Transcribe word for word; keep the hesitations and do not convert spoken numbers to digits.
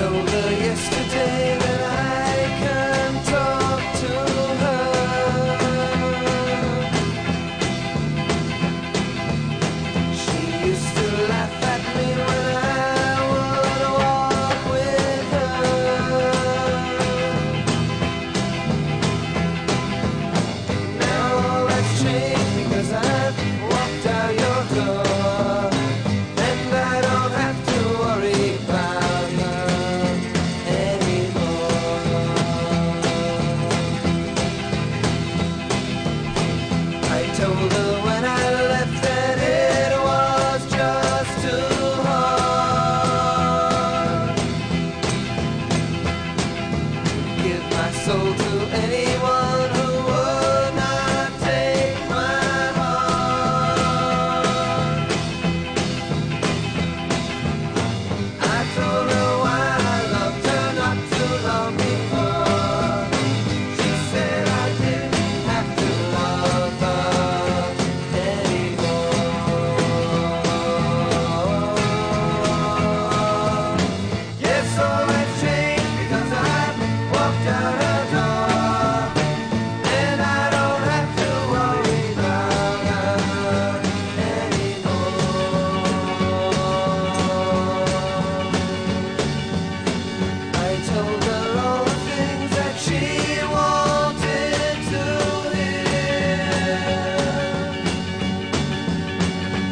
told her yesterday that I can talk to her. She used to laugh at me when I would walk with her. Now all that's changed because I've walked out your door, and I don't have to worry about her anymore. I told her when I left that it was just too hard. Give my soul